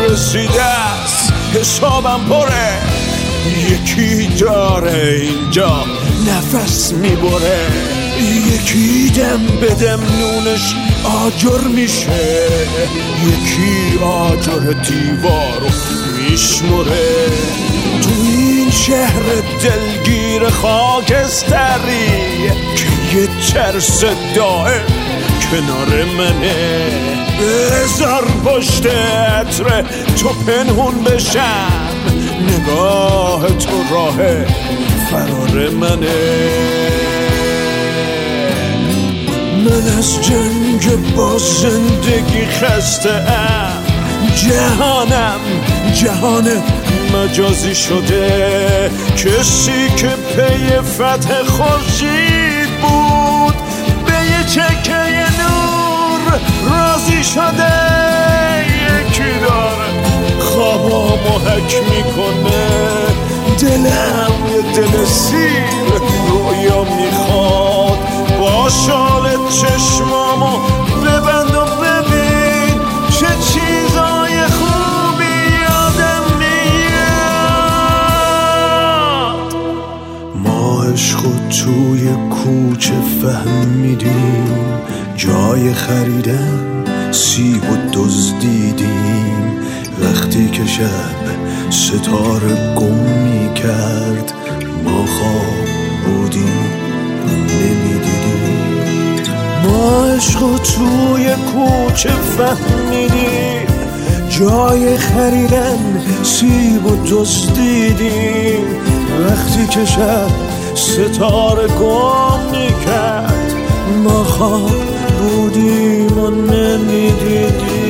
رسیده است، حسابم پره. یکی داره اینجا نفس میبره، یکی دم بدم نونش آجر میشه، یکی آجر دیوارو میشمره. تو این شهر دلگیر خاکستری که یه ترس دائم کنار منه، بذار پشت عطر تو پنهون بشم، نگاه تو راه فرار منه. من از جنگ با زندگی خسته ام، جهانم جهان مجازی شده. کسی که پی فتح خورشید بود به یه چکه نور راضی شده. یکی داره خوابامو حک میکنه، دلم یه دل سیر رویا میخواد. با شال چشمامو ببند و ببین چه چیزای خوبی یادم میاد. ما عشقو توی کوچه فهمیدیم، جای خریدن سیب و دزدیدیم. وقتی که شب ستاره گم میکرد، ما خواب بودیم نمیدیدیم. ما عشقو توی کوچه فهمیدیم، جای خریدن سیب و دزدیدیم. وقتی که شب ستاره گم میکرد، ما خواب بودیم و نمیدیدیم.